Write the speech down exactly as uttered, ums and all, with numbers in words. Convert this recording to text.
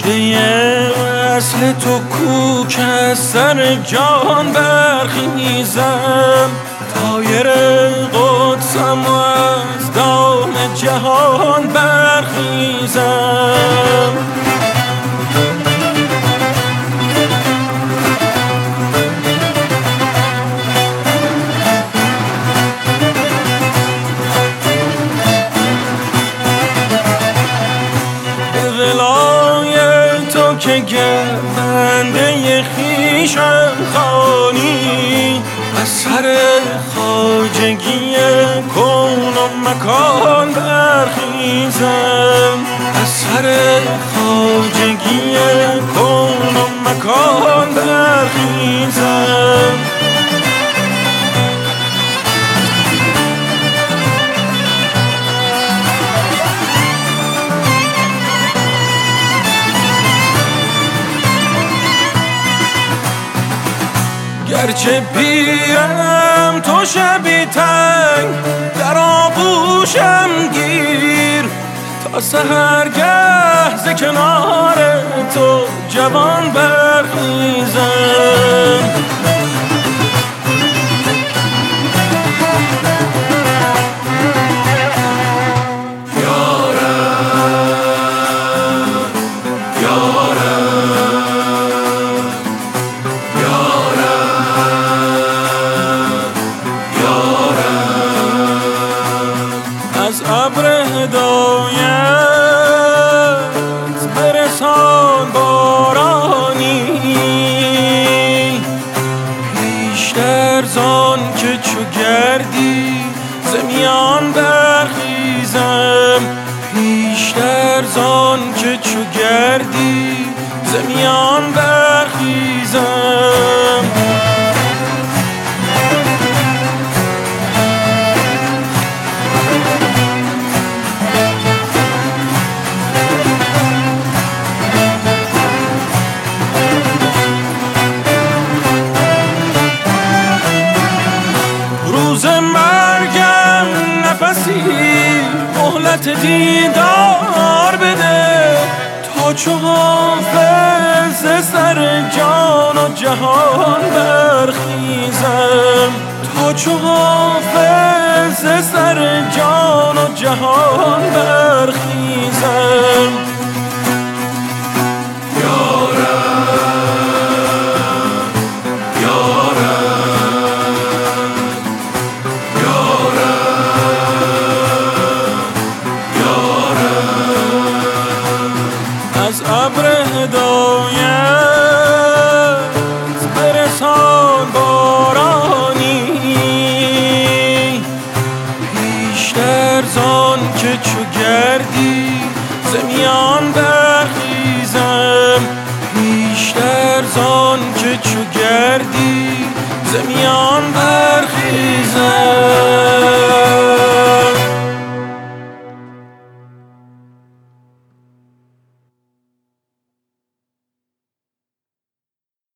مژده وصل تو کو که از سر جان برخیزم، طایر قدسم و از دام جهان برخیزم. که گردنده خویشم خوانی، از سر خواجگی کون و مکان برخیزم، از سر خواجگی کون و مکان برخیزم. گرچه پیرم تو شبی تنگ در آغوشم گیر، تا سحرگه ز کنار تو جوان برخیزم. از ابر هدایت برسان بارانی، پیشتر زان که چو گردی ز میان برخیزم، پیشتر زان که چو گردی ز میان برخیزم. روز مرگم نفسی مهلت دیدار بده، تا چو حافظ سر جان و جهان برخیزم، تا چو حافظ سر جان و جهان برخیزم. از ابر هدایت برسان بارانی، پیشتر زان که چو گردی ز میان برخیزم، پیشتر زان که چو گردی ز میان برخیزم.